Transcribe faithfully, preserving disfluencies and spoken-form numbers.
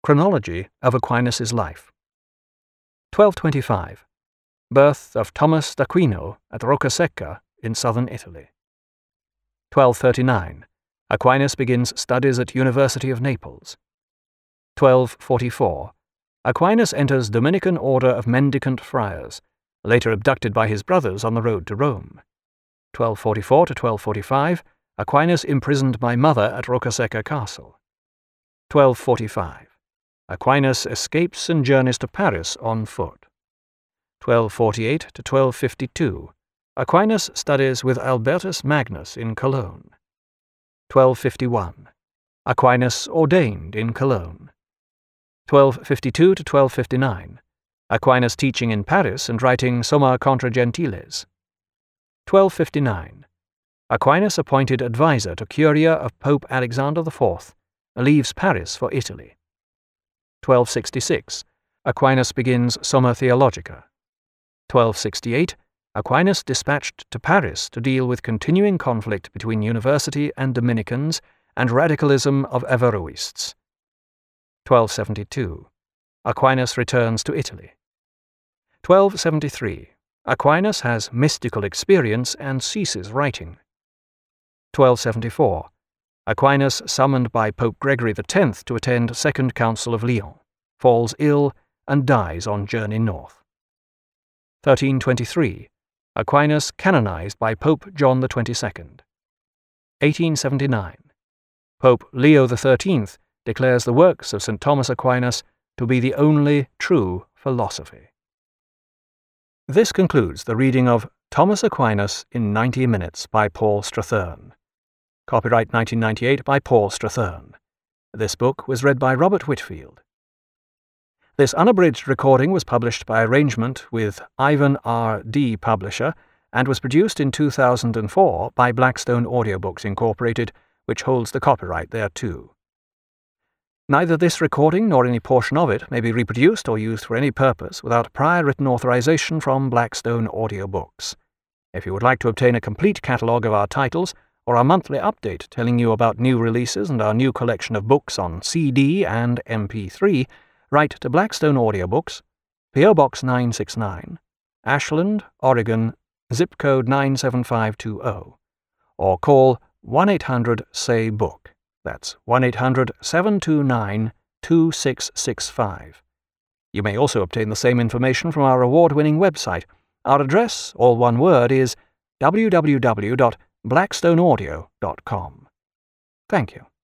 Chronology of Aquinas' life. twelve twenty-five. Birth of Thomas d'Aquino at Roccasecca in southern Italy. twelve thirty-nine. Aquinas begins studies at University of Naples. twelve forty-four. Aquinas enters Dominican Order of Mendicant Friars, later abducted by his brothers on the road to Rome. twelve forty-four to twelve forty-five. Aquinas imprisoned by mother at Roccasecca Castle. twelve forty-five. Aquinas escapes and journeys to Paris on foot. twelve forty-eight to twelve fifty-two. Aquinas studies with Albertus Magnus in Cologne. twelve fifty-one. Aquinas ordained in Cologne. twelve fifty-two to twelve fifty-nine. Aquinas teaching in Paris and writing Summa contra Gentiles. twelve fifty-nine. Aquinas appointed advisor to Curia of Pope Alexander the Fourth, leaves Paris for Italy. twelve sixty-six. Aquinas begins Summa Theologica. twelve sixty-eight. Aquinas dispatched to Paris to deal with continuing conflict between University and Dominicans and radicalism of Averroists. twelve seventy-two. Aquinas returns to Italy. twelve seventy-three. Aquinas has mystical experience and ceases writing. twelve seventy-four. Aquinas, summoned by Pope Gregory the Tenth to attend Second Council of Lyon, falls ill and dies on journey north. thirteen twenty-three. Aquinas canonized by Pope John the Twenty-second. eighteen seventy-nine. Pope Leo the Thirteenth declares the works of Saint Thomas Aquinas to be the only true philosophy. This concludes the reading of Thomas Aquinas in ninety minutes by Paul Strathern. Copyright nineteen ninety-eight by Paul Strathern. This book was read by Robert Whitfield. This unabridged recording was published by arrangement with Ivan R D Publisher and was produced in two thousand four by Blackstone Audiobooks Incorporated, which holds the copyright thereto. Neither this recording nor any portion of it may be reproduced or used for any purpose without prior written authorization from Blackstone Audiobooks. If you would like to obtain a complete catalogue of our titles, or our monthly update telling you about new releases and our new collection of books on C D and M P three, write to Blackstone Audiobooks, P O Box nine six nine, Ashland, Oregon, zip code nine seven five two zero, or call one eight hundred S A Y BOOK. That's one eight hundred, seven two nine, two six six five. You may also obtain the same information from our award-winning website. Our address, all one word, is w w w dot blackstone audio dot com. Thank you.